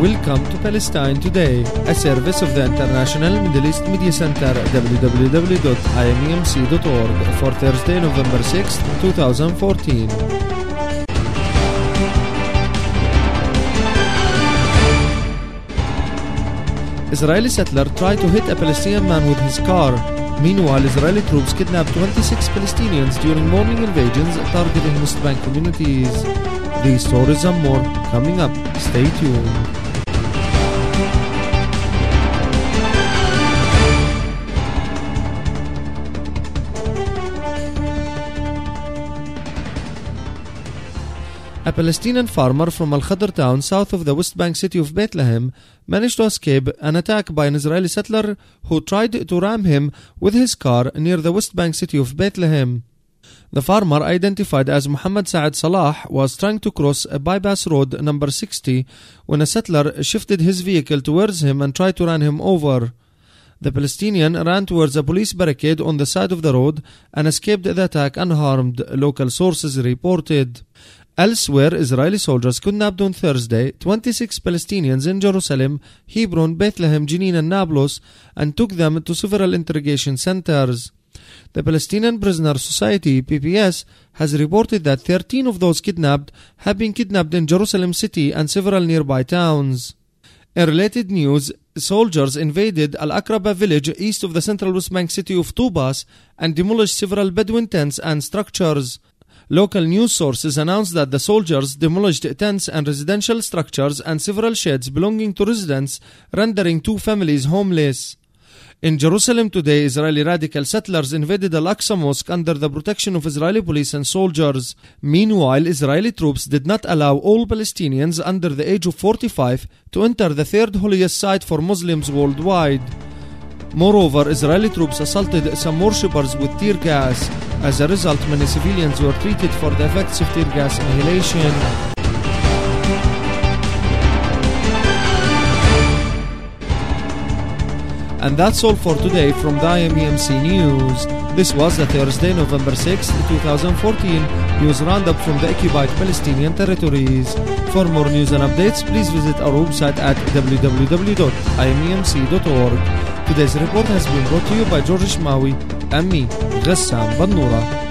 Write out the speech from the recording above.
Welcome to Palestine Today, a service of the International Middle East Media Center, www.imemc.org, for Thursday, November 6, 2014. Israeli settler tried to hit a Palestinian man with his car. Meanwhile, Israeli troops kidnapped 26 Palestinians during morning invasions targeting West Bank communities. These stories and more coming up. Stay tuned. A Palestinian farmer from Al-Khadr town south of the West Bank city of Bethlehem managed to escape an attack by an Israeli settler who tried to ram him with his car near the West Bank city of Bethlehem. The farmer, identified as Muhammad Saad Salah, was trying to cross a bypass road number 60 when a settler shifted his vehicle towards him and tried to run him over. The Palestinian ran towards a police barricade on the side of the road and escaped the attack unharmed, local sources reported. Elsewhere, Israeli soldiers kidnapped on Thursday 26 Palestinians in Jerusalem, Hebron, Bethlehem, Jenin and Nablus and took them to several interrogation centers. The Palestinian Prisoner Society, PPS, has reported that 13 of those kidnapped have been kidnapped in Jerusalem city and several nearby towns. In related news, soldiers invaded Al-Aqraba village east of the central West Bank city of Tubas and demolished several Bedouin tents and structures. Local news sources announced that the soldiers demolished tents and residential structures and several sheds belonging to residents, rendering 2 families homeless. In Jerusalem today, Israeli radical settlers invaded Al-Aqsa Mosque under the protection of Israeli police and soldiers. Meanwhile, Israeli troops did not allow all Palestinians under the age of 45 to enter the third holiest site for Muslims worldwide. Moreover, Israeli troops assaulted some worshippers with tear gas. As a result, many civilians were treated for the effects of tear gas inhalation. And that's all for today from the IMEMC News. This was the Thursday, November 6, 2014 news roundup from the occupied Palestinian territories. For more news and updates, please visit our website at www.imemc.org. Today's report has been brought to you by George Shmawi and me, Ghessam Bannura.